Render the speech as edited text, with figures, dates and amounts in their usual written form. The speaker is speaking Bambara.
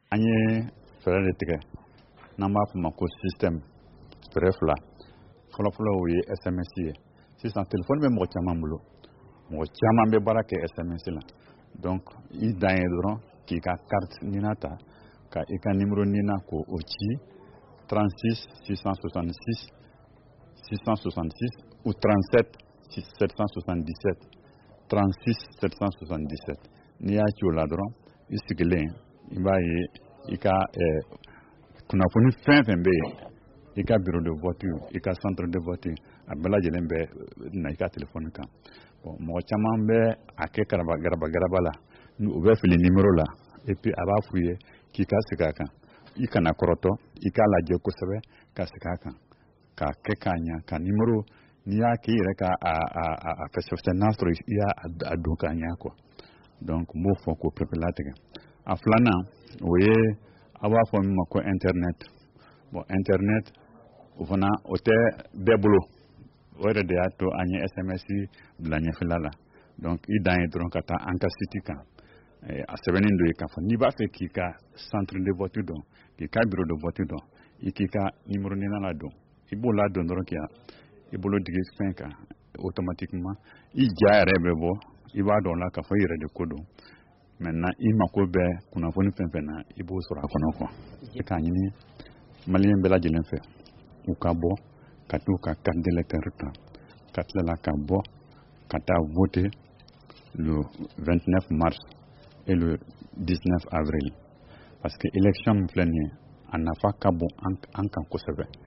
an ye fɛɛrɛ de tigɛ n'an b'a fɔ ma ko système fɛɛrɛ fila fɔlɔfɔlɔ o ye SMS ye sisan téléphone bɛ mɔgɔ caman bolo mɔgɔ caman bɛ baara kɛ SMS la donc i dan ye dɔrɔn k'i ka carte nina ta ka i ka numéro nina ko o ci 36 666 666 ou 37 777 36 777 n'i y'a ci o la dɔrɔn i sigilen i b'a ye i ka kunnafoni fɛn fɛn bɛ yen i ka bureau de vote i ka centre de vote a bɛɛ lajɛlen bɛ na i ka téléphone kan bon mɔgɔ caman bɛ a kɛ garaba la u bɛ fili numéro la et puis a b'a f'u ye k'i ka segin a kan i kana kɔrɔtɔ i k'a lajɛ kosɛbɛ ka segin a kan k'a kɛ k'a ɲɛ ka numéro n'i y'a k'i yɛrɛ ka a fɛsɛfɛsɛ n'a sɔrɔ i y'a don k'a ɲɛ quoi donc n b'o fɔ k'o pepe latigɛ a filanan o ye a b'a fɔ min ma ko internet bon internet o fana o tɛ bɛɛ bolo o yɛrɛ de y'a to an ye SMS bila ɲɛfɛla la donc i dan ye dɔrɔn ka taa an ka site kan a sɛbɛnnen do ye k'a fɔ n'i b'a fɛ k'i ka centre de vote dɔn k'i ka bureau de vote dɔn i k'i ka numéro nina la dɔn i b'o la dɔn dɔrɔn i bolo digi fɛn kan automatiquement i ja yɛrɛ bɛ bɔ i b'a dɔn la k'a fɔ i yɛrɛ de ko don maintenant i mako bɛ kunnafoni fɛn fɛn na i b'o sɔrɔ a kɔnɔ quoi k'a ɲini maliyɛn bɛɛ lajɛlen fɛ u ka bɔ ka t'u ka carte d'électeur ta ka tila ka bɔ ka taa voter le 29 mars et le 19 avril parce que élection min filɛ nin ye a nafa ka bon an kan kosɛbɛ